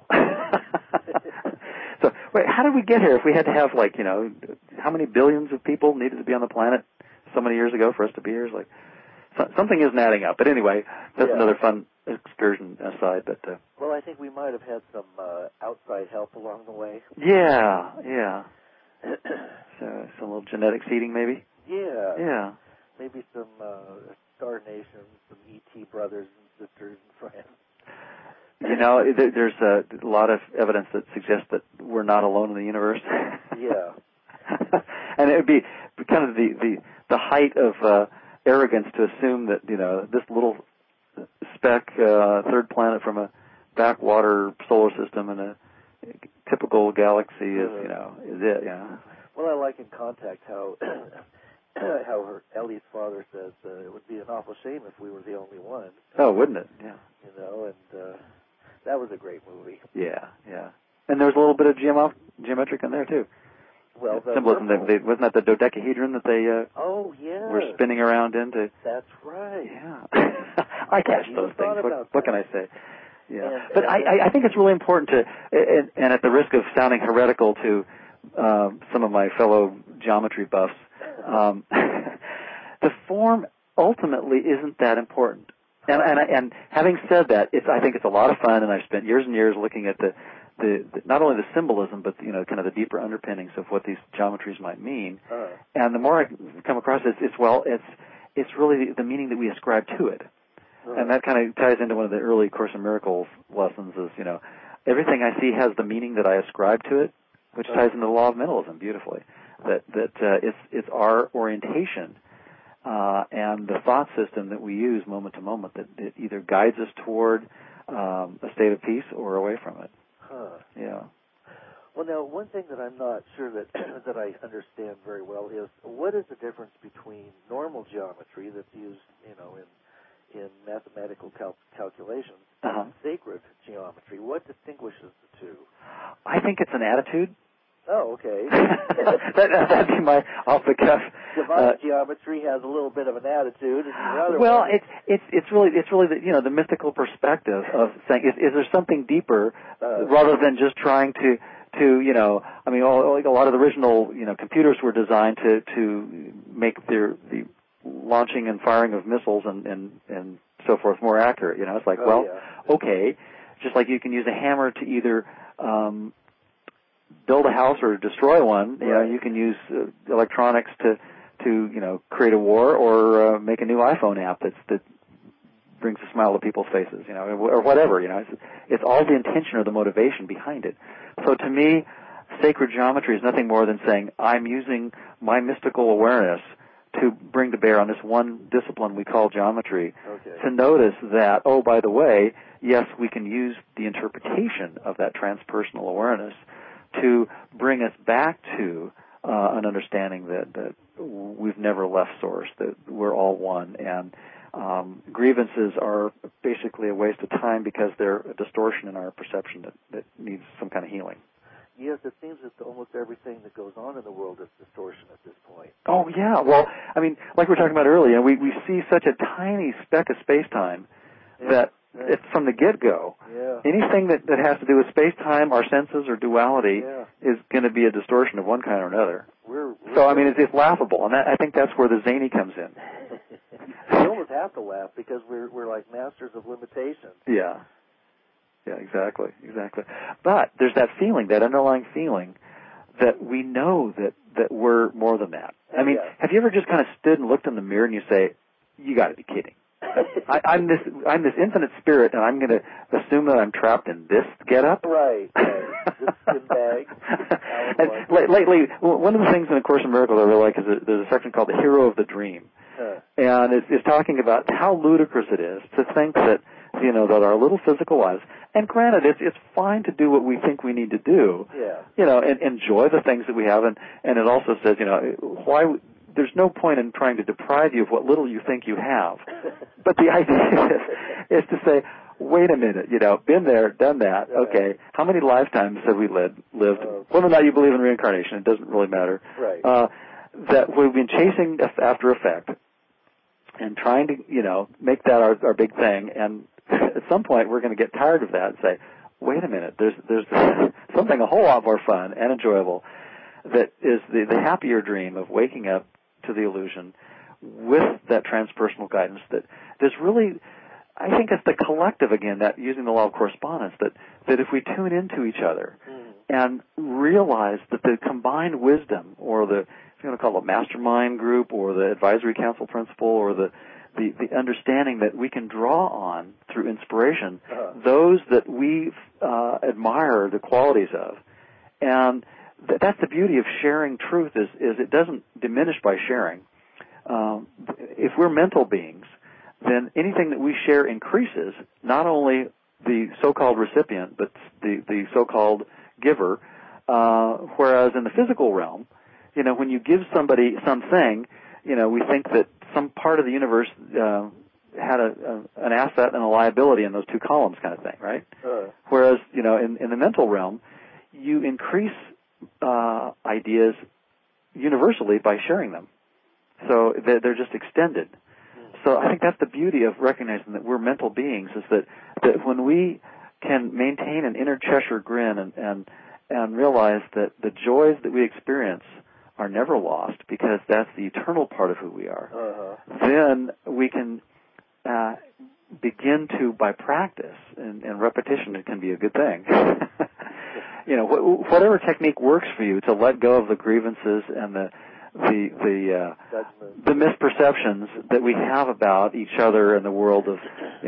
So, wait, how did we get here if we had to have, how many billions of people needed to be on the planet so many years ago for us to be here? It's like, something isn't adding up. But anyway, that's another fun excursion aside. But well, I think we might have had some outside help along the way. Yeah. So some little genetic seeding, maybe? Yeah. Maybe some star nations, some E.T. brothers and sisters and friends. There's a lot of evidence that suggests that we're not alone in the universe. Yeah. And it would be kind of the height of arrogance to assume that, this little speck, third planet from a backwater solar system in a typical galaxy is it, yeah. Well, I like in Contact how Ellie's father says it would be an awful shame if we were the only one. Oh, wouldn't it? Yeah. And that was a great movie. Yeah. And there was a little bit of geometric in there, too. Well, the symbolism. Wasn't that the dodecahedron that they were spinning around into? That's right. Yeah. I catch those things. What can I say? Yeah. And, but I think it's really important to, and at the risk of sounding heretical to some of my fellow geometry buffs, the form ultimately isn't that important. And having said that, I think it's a lot of fun, and I've spent years and years looking at not only the symbolism, but kind of the deeper underpinnings of what these geometries might mean. And the more I come across it, it's really the meaning that we ascribe to it. And that kind of ties into one of the early Course in Miracles lessons is, everything I see has the meaning that I ascribe to it, which ties into the law of mentalism beautifully. That it's our orientation and the thought system that we use moment to moment that it either guides us toward a state of peace or away from it. Yeah. Well, now, one thing that I'm not sure that that I understand very well is what is the difference between normal geometry that's used, in mathematical calculations and sacred geometry? What distinguishes the two? I think it's an attitude. Oh, okay. That'd be my off-the-cuff. Divine geometry has a little bit of an attitude. And it's really the mystical perspective of saying is there something deeper rather than just trying to like a lot of the original computers were designed to make the launching and firing of missiles and so forth more accurate. It's like okay, just like you can use a hammer to either build a house or destroy one. You can use electronics to create a war or make a new iPhone app that brings a smile to people's faces, or whatever. It's all the intention or the motivation behind it. So to me, sacred geometry is nothing more than saying I'm using my mystical awareness to bring to bear on this one discipline we call geometry to notice that, oh, by the way, yes, we can use the interpretation of that transpersonal awareness to bring us back to an understanding that we've never left source, that we're all one, and grievances are basically a waste of time because they're a distortion in our perception that needs some kind of healing. Yes, it seems that almost everything that goes on in the world is distortion at this point. Oh, yeah. Well, I mean, like we were talking about earlier, we see such a tiny speck of space-time that it's from the get-go. Yeah. Anything that has to do with space-time, our senses, or duality is going to be a distortion of one kind or another. It's laughable, and I think that's where the zany comes in. We almost have to laugh because we're like masters of limitation. Yeah. Yeah, exactly. But there's that feeling, that underlying feeling, that we know that we're more than that. I mean, have you ever just kind of stood and looked in the mirror and you say, "You got to be kidding"? I'm this infinite spirit, and I'm going to assume that I'm trapped in this get-up? Right. This skin bag. And lately, one of the things in A Course in Miracles I really like is there's a section called The Hero of the Dream. And it's talking about how ludicrous it is to think that, that our little physical lives, and granted, it's fine to do what we think we need to do, and enjoy the things that we have, and it also says, why there's no point in trying to deprive you of what little you think you have. But the idea is to say, wait a minute, been there, done that, okay, how many lifetimes have we lived? Whether or not you believe in reincarnation, it doesn't really matter. Right. That we've been chasing after effect and trying to, make that our big thing, and at some point we're going to get tired of that and say, wait a minute, there's something a whole lot more fun and enjoyable that is the happier dream of waking up to the illusion with that transpersonal guidance that there's really, I think it's the collective again, that using the law of correspondence, that if we tune into each other and realize that the combined wisdom, or the, if you want to call it mastermind group, or the advisory council principle, or the understanding that we can draw on through inspiration, those that we admire the qualities of. And that's the beauty of sharing truth is it doesn't diminish by sharing. If we're mental beings, then anything that we share increases, not only the so-called recipient, but the so-called giver. Whereas in the physical realm, when you give somebody something, we think that some part of the universe had an asset and a liability in those two columns kind of thing, right? Whereas, in the mental realm, you increase ideas universally by sharing them. So they're just extended. So I think that's the beauty of recognizing that we're mental beings, is that when we can maintain an inner Cheshire grin and realize that the joys that we experience are never lost because that's the eternal part of who we are, then we can begin to, by practice and repetition, it can be a good thing, whatever technique works for you to let go of the grievances and the misperceptions that we have about each other and the world of,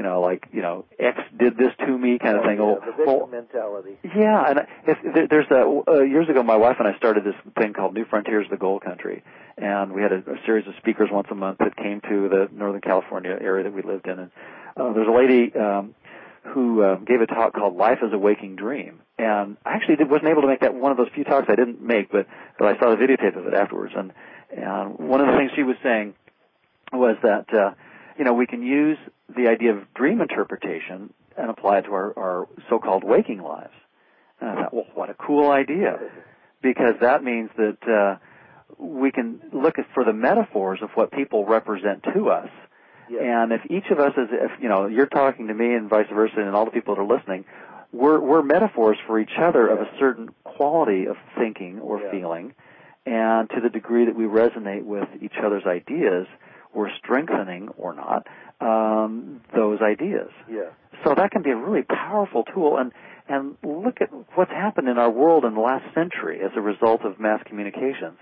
X did this to me kind of thing. The victim mentality. Yeah, and there's years ago, my wife and I started this thing called New Frontiers, the Gold Country, and we had a series of speakers once a month that came to the Northern California area that we lived in, and there's a lady who gave a talk called Life as a Waking Dream. And I actually wasn't able to make that one of those few talks I didn't make, but I saw the videotape of it afterwards. And one of the things she was saying was that, we can use the idea of dream interpretation and apply it to our so-called waking lives. And I thought, well, what a cool idea. Because that means that we can look for the metaphors of what people represent to us. Yes. And if each of us you're talking to me and vice versa and all the people that are listening, we're metaphors for each other of a certain quality of thinking or feeling, and to the degree that we resonate with each other's ideas, we're strengthening or not those ideas. Yeah. So that can be a really powerful tool, and look at what's happened in our world in the last century as a result of mass communications.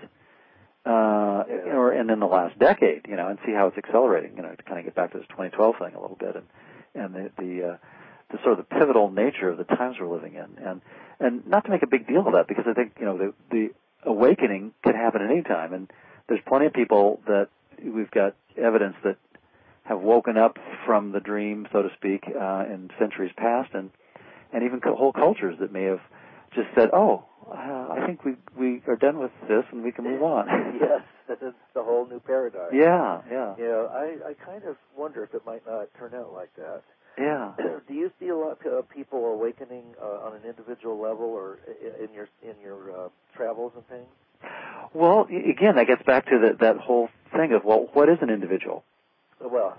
And in the last decade, and see how it's accelerating, to kind of get back to this 2012 thing a little bit, and the sort of the pivotal nature of the times we're living in, and not to make a big deal of that, because I think, the awakening can happen at any time, and there's plenty of people that we've got evidence that have woken up from the dream, so to speak, in centuries past, and even whole cultures that may have just said, I think we are done with this and we can move on. Yes, it's a whole new paradigm. Yeah. I kind of wonder if it might not turn out like that. Yeah. Do you see a lot of people awakening on an individual level or in your travels and things? Well, again, that gets back to that whole thing of, what is an individual? Well,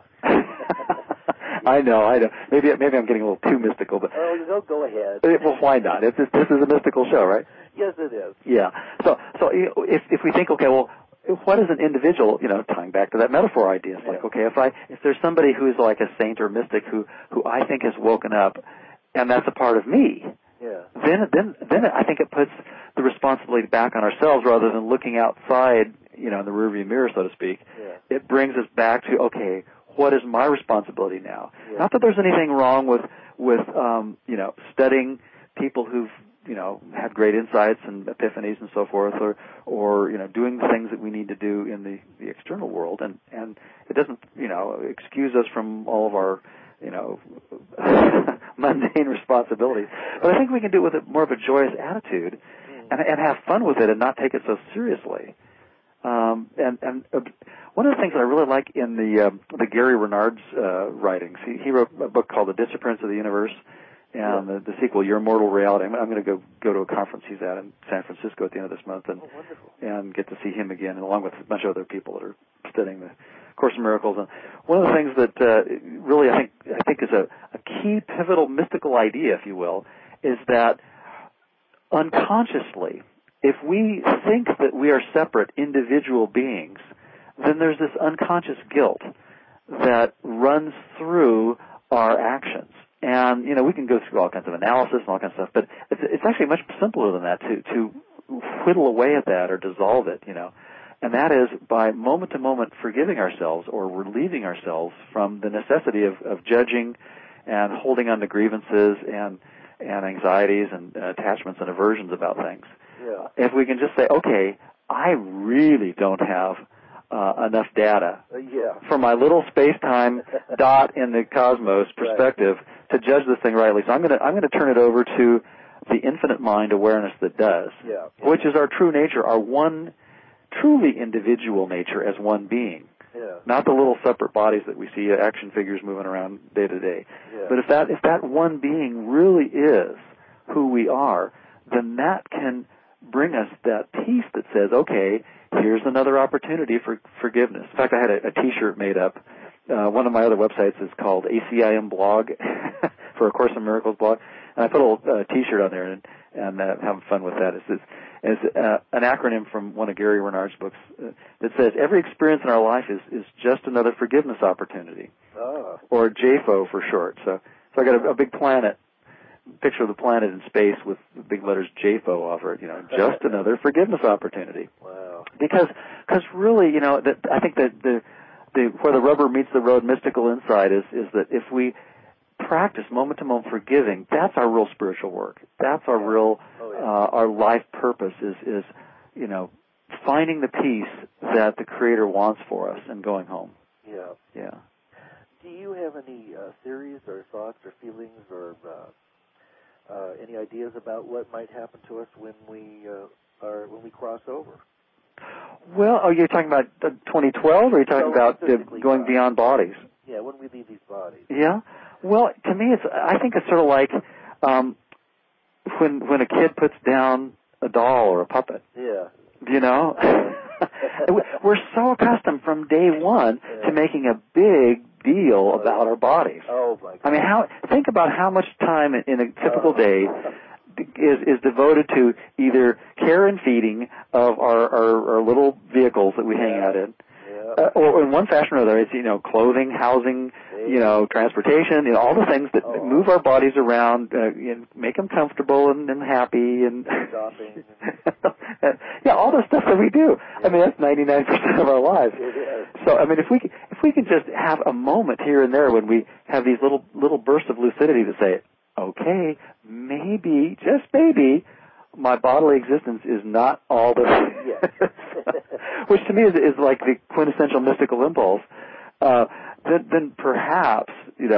I know. Maybe I'm getting a little too mystical, but go ahead. Well, why not? This is a mystical show, right? Yes, it is. Yeah. So if we think, okay, well, what is an individual? Tying back to that metaphor idea, it's like, okay, if there's somebody who's like a saint or mystic who I think has woken up, and that's a part of me. Yeah. Then I think it puts the responsibility back on ourselves rather than looking outside, in the rearview mirror, so to speak. Yeah. It brings us back to, okay, what is my responsibility now? Yeah. Not that there's anything wrong with studying people who've had great insights and epiphanies and so forth, or doing the things that we need to do in the external world, and it doesn't excuse us from all of our mundane responsibilities. But I think we can do it with more of a joyous attitude and have fun with it and not take it so seriously. And one of the things that I really like in the Gary Renard's writings, he wrote a book called The Disappearance of the Universe, and the sequel, Your Immortal Reality. I'm going to go to a conference he's at in San Francisco at the end of this month and get to see him again, along with a bunch of other people that are studying the Course in Miracles. And one of the things that really I think is a key, pivotal, mystical idea, if you will, is that unconsciously, if we think that we are separate individual beings, then there's this unconscious guilt that runs through our actions. And, we can go through all kinds of analysis and all kinds of stuff, but it's actually much simpler than that to whittle away at that or dissolve it, And that is by moment-to-moment forgiving ourselves or relieving ourselves from the necessity of judging and holding on to grievances and anxieties and attachments and aversions about things. Yeah. If we can just say, okay, I really don't have enough data from my little space-time dot in the cosmos perspective to judge this thing rightly. So I'm going to turn it over to the infinite mind awareness that does, which is our true nature, our one truly individual nature as one being, not the little separate bodies that we see action figures moving around day to day. But if that one being really is who we are, then that can bring us that peace that says, okay, here's another opportunity for forgiveness. In fact, I had a T-shirt made up. One of my other websites is called ACIM blog for A Course in Miracles blog, and I put a little T-shirt on there and having fun with that. It's an acronym from one of Gary Renard's books that says every experience in our life is just another forgiveness opportunity, or JFO for short. So I got a big planet picture of the planet in space with the big letters JFO over it, just another forgiveness opportunity. Wow. Because really, I think that where the rubber meets the road mystical insight is that if we practice moment-to-moment forgiving, that's our real spiritual work. That's our real, our life purpose is finding the peace that the Creator wants for us and going home. Yeah. Yeah. Do you have any theories or thoughts or feelings or any ideas about what might happen to us when we cross over? Well, are you talking about 2012, or are you talking about going beyond bodies? Yeah, when we leave these bodies. Yeah. Well, to me, I think it's sort of like when a kid puts down a doll or a puppet. Yeah. We're so accustomed from day one to making a big deal about our bodies. Oh my God. I mean, think about how much time in a typical day is devoted to either care and feeding of our little vehicles that we hang out in. Or in one fashion or another, it's, clothing, housing, transportation, all the things that move our bodies around, make them comfortable and happy and shopping. all the stuff that we do. I mean, that's 99% of our lives. So, I mean, if we can just have a moment here and there when we have these little bursts of lucidity to say, okay, maybe, just maybe, my bodily existence is not all that which to me is like the quintessential mystical impulse, then perhaps, and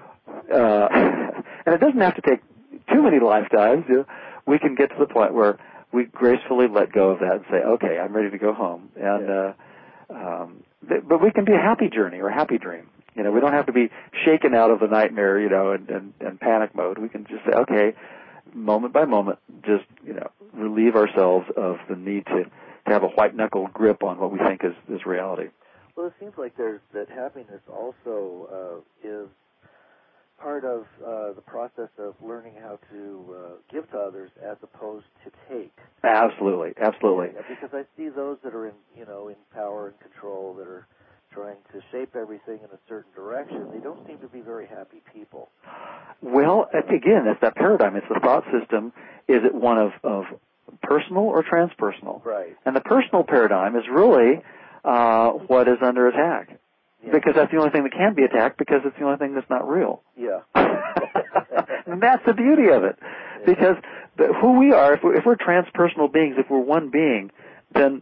it doesn't have to take too many lifetimes, we can get to the point where we gracefully let go of that and say, okay, I'm ready to go home. And but we can be a happy journey or a happy dream. We don't have to be shaken out of the nightmare, and panic mode. We can just say, okay, moment by moment, just, relieve ourselves of the need to have a white-knuckle grip on what we think is reality. Well, it seems like that happiness also is part of the process of learning how to give to others as opposed to take. Absolutely. Yeah, because I see those that are in power and control that are trying to shape everything in a certain direction. They don't seem to be very happy people. Well, again, that's that paradigm. It's the thought system. Is it one of personal or transpersonal? Right. And the personal paradigm is really what is under attack. Yeah. Because that's the only thing that can be attacked, because it's the only thing that's not real. Yeah. And that's the beauty of it. Yeah. Because who we are, if we're transpersonal beings, if we're one being, then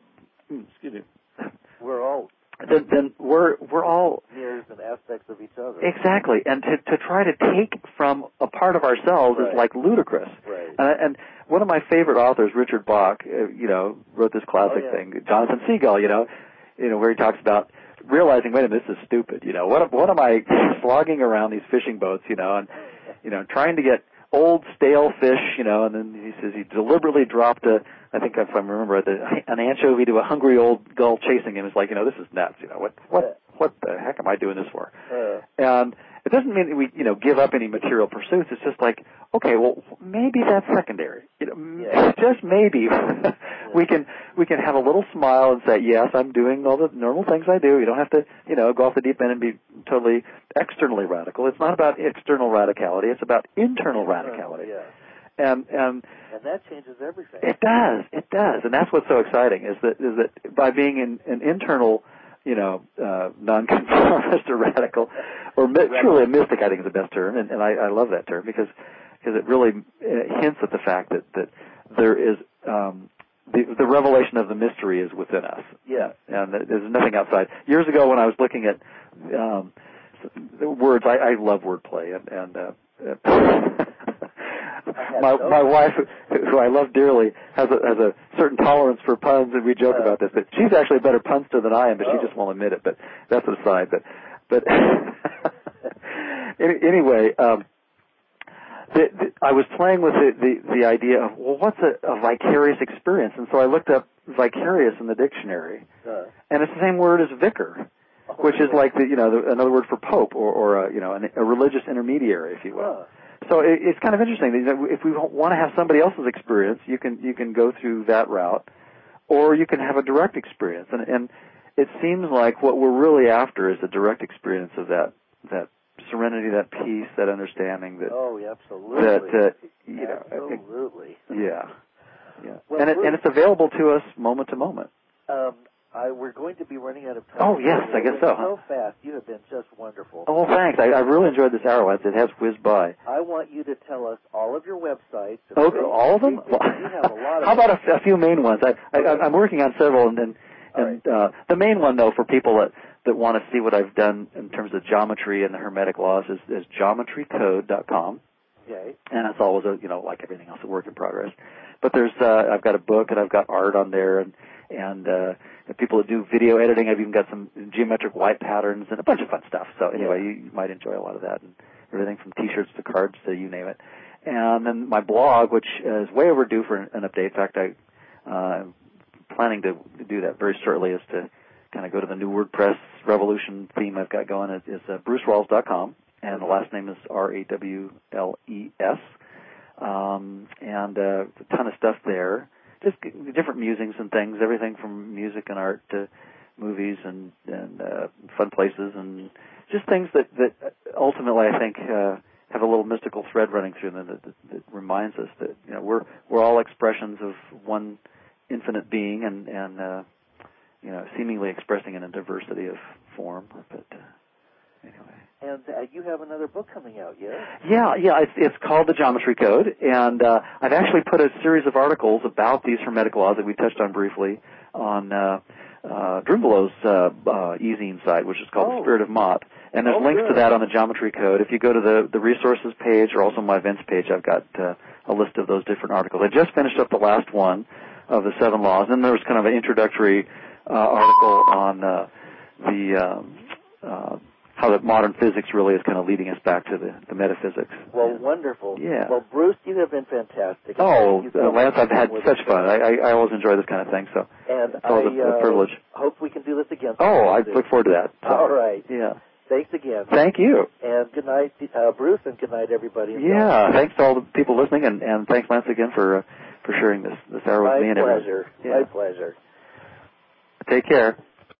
we're all then we're all mirrors and aspects of each other. Exactly, and to try to take from a part of ourselves is like ludicrous. Right. And one of my favorite authors, Richard Bach, wrote this classic thing, Jonathan Seagull, where he talks about realizing, wait a minute, this is stupid. What am I slogging around these fishing boats, and trying to get old stale fish, and then he says he deliberately dropped I think if I remember it, an anchovy to a hungry old gull chasing him. It's like, this is nuts. What the heck am I doing this for? And it doesn't mean that we, give up any material pursuits. It's just like, okay, well, maybe that's secondary. Just maybe we can have a little smile and say, yes, I'm doing all the normal things I do. You don't have to, go off the deep end and be totally externally radical. It's not about external radicality. It's about internal radicality. Yeah. And that changes everything. It does, and that's what's so exciting is that by being an internal, nonconformist or radical, or truly a mystic, I think is the best term, and I love that term because it really hints at the fact that there is the revelation of the mystery is within us. Yeah, and there's nothing outside. Years ago, when I was looking at words, I love wordplay, and my wife, who I love dearly, has a certain tolerance for puns, and we joke about this. But she's actually a better punster than I am, but she just won't admit it. But that's an aside. But anyway, I was playing with the idea of, well, what's a vicarious experience? And so I looked up vicarious in the dictionary, and it's the same word as vicar, which is like another word for pope or a religious intermediary, if you will. So it's kind of interesting. If we want to have somebody else's experience, you can go through that route, or you can have a direct experience. And it seems like what we're really after is a direct experience of that serenity, that peace, that understanding that. Oh, yeah, absolutely. That absolutely. Yeah. Well, and it's available to us moment to moment. We're going to be running out of time. Oh, yes, I guess so. So fast. You have been just wonderful. Oh, well, thanks. I really enjoyed this hour. It has whizzed by. I want you to tell us all of your websites. Oh, all of them? You have a lot of How about a few main ones? I'm working on several, and right. The main one, though, for people that want to see what I've done in terms of geometry and the Hermetic laws is geometrycode.com. Okay. And it's always, like everything else, a work in progress. But there's, I've got a book and I've got art on there, and people that do video editing. I've even got some geometric white patterns and a bunch of fun stuff. So anyway, you might enjoy a lot of that, and everything from T-shirts to cards to you name it. And then my blog, which is way overdue for an update. In fact, I'm planning to do that very shortly, is to kind of go to the new WordPress revolution theme I've got going. It's brucerawls.com, and the last name is Rawles. And a ton of stuff there. Just different musings and things, everything from music and art to movies and fun places, and just things that ultimately I think have a little mystical thread running through them that reminds us that we're all expressions of one infinite being, and seemingly expressing in a diversity of form. But anyway. And you have another book coming out, yes? Yeah. It's called The Geometry Code, and I've actually put a series of articles about these Hermetic laws that we touched on briefly on Drumbelo's e-zine site, which is called The Spirit of Mott. And there's links to that on the Geometry Code. If you go to the resources page or also my events page, I've got a list of those different articles. I just finished up the last one of the 7 laws, and there was kind of an introductory article on how that modern physics really is kind of leading us back to the metaphysics. Well, wonderful. Yeah. Well, Bruce, you have been fantastic. Oh, Lance, I've had such fun. I always enjoy this kind of thing, so and it's always a privilege. Hope we can do this again. Oh, I look forward to that. So, all right. Yeah. Thanks again. Thank you. And good night, Bruce, and good night, everybody. Yeah, thanks to all the people listening, and thanks, Lance, again for sharing this hour with me and everyone. My pleasure. Yeah. My pleasure. Take care.